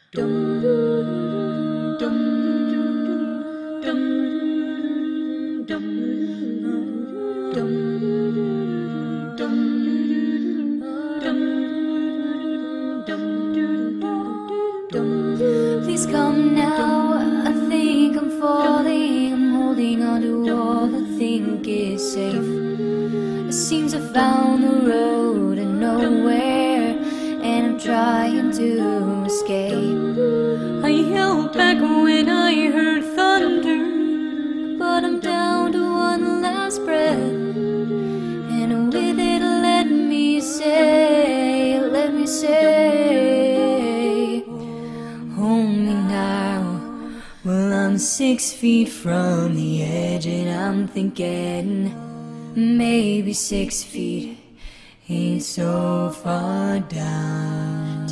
Dum, dum, dum, dum, dum, dum, dum. Please come now, I think I'm falling. I'm holding on to all I think is safe. It seems I found the road to nowhere, and I'm trying to escape. I held back when I heard thunder, but I'm down to one last breath, and with it let me say, hold me now. Well, I'm 6 feet from the edge, and I'm thinking maybe 6 feet ain't so far down.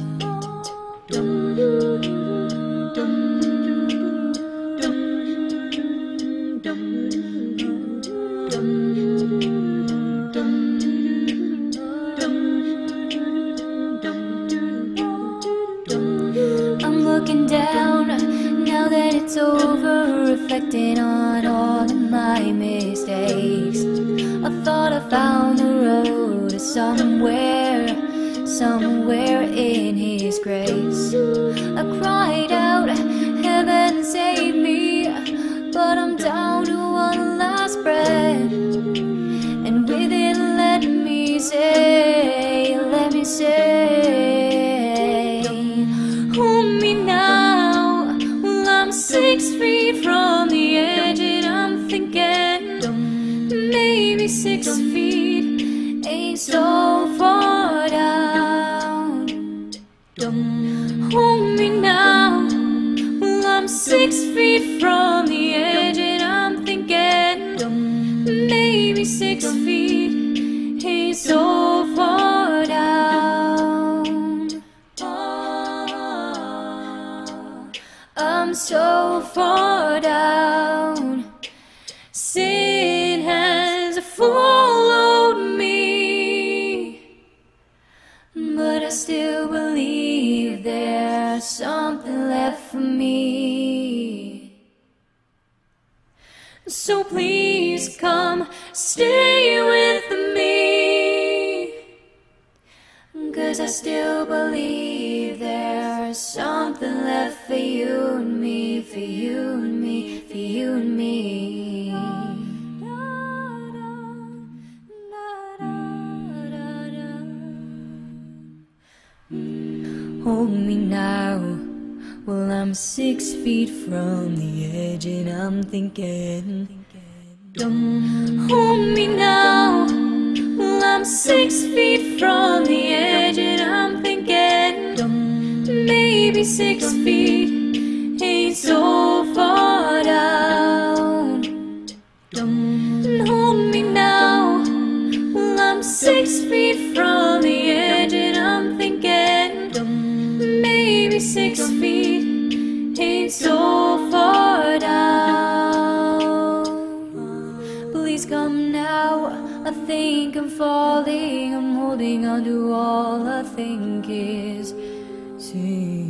I'm looking down now that it's over, reflecting on all of my mistakes. I thought I found the road to somewhere in His grace. I cried out, heaven save me, but I'm down to one last breath, and with it let me say, hold me now. Well, I'm 6 feet from the edge, and I'm thinking maybe 6 feet ain't so far down. Hold me now. Well, I'm 6 feet from the edge, and I'm thinking maybe 6 feet ain't so far down. I'm so far down. Sin has followed me, but I still believe there's something left for me. So please come stay with me, 'cause I still believe there's something left for you and me, for you and me, for you and me. Hold me now. Well, I'm 6 feet from the edge, and I'm thinking hold me now. Well, I'm 6 feet from the edge, and I'm thinking maybe 6 feet ain't so far down. Hold me now. Well, I'm 6 feet from the edge, and I'm thinking maybe 6 feet ain't so far down. Please come now, I think I'm falling. I'm holding on to all I think is safe.